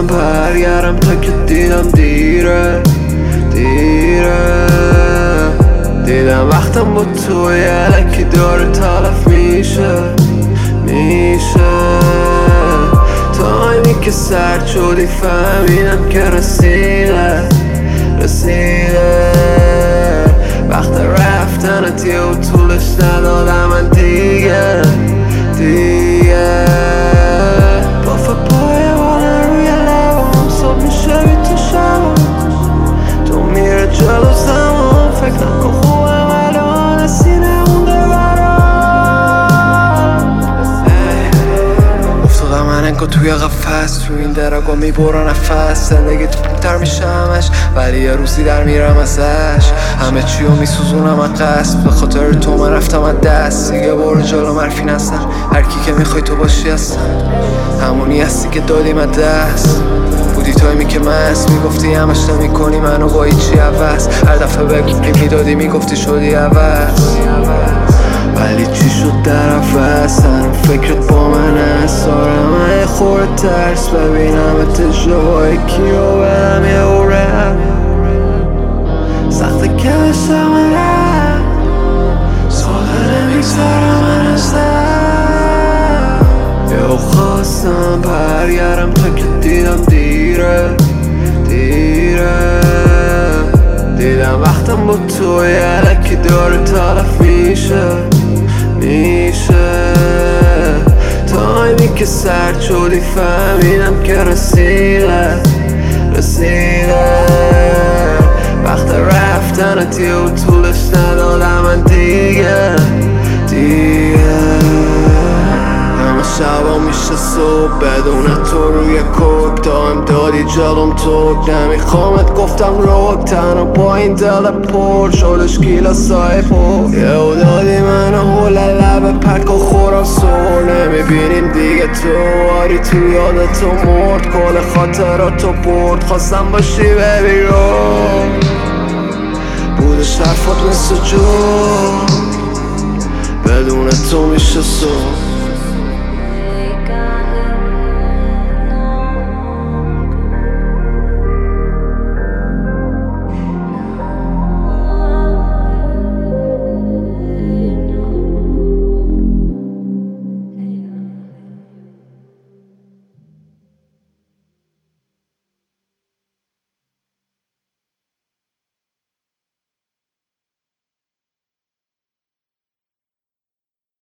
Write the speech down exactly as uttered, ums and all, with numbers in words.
خواستم برگردم تا که دیدم دیره دیره دیدم وقتم با توی الکی داره تلف میشه میشه تایمی که سرد شدی فهمیدم که رسیده رسیده وقت رفتنت یه و طولش ندادم من دیگه دیگه بافه پای بالا روی لبام صبح میشه بی تو شبم تو میره جلو زمان فکر نکن خوبم الان سینه مونده برام افتادم من انگار توی قفس تو این درگاه میبرن نفس زندگی تو بودتر میشه همش ولی یه روزی در میرم ازش همه چی رو میسوزونم از قصد به خاطر تو من رفتم از دست دیگه برو جلو مرفی نستم هر کی که میخوای تو باشی هستم همونی هستی که دادیم از دست بودی تایمی که مست میگفتی همش نمیکنی منو با هیچی عوض هر دفعه بگی میدادی میگفتی شدی عوض ولی چی شد در عوض هنو فکرت با من هست آرم من خورد ترس ببینم اتجاهای کی رو برم یه اورم سخته که بشم من رم ساده نمیگذارم من از دم یه خواستم برگردم تا که دیدم دیره دیره دیدم وقتم با توی الکی داره تلف میشه میشه تایمی که سرد شدی فهمیدم که رسیده رسیده وقت رفتنت یه و طولش ندادم من دیگه دیگه همه شبا میشه صبح بدون تو روی کوک دایم دادی جلوم توک نمیخوامت گفتم روک تنها با این دل پر شدش گیلا سای پر یه او دادی من هول لب پرک و خورم سور نمیبینیم دیگه تو آری تو یاد تو مرد کل خاطرات تو برد خواستم باشی ببی رو بودش حرفات مثل جو بدون تو میشه صبح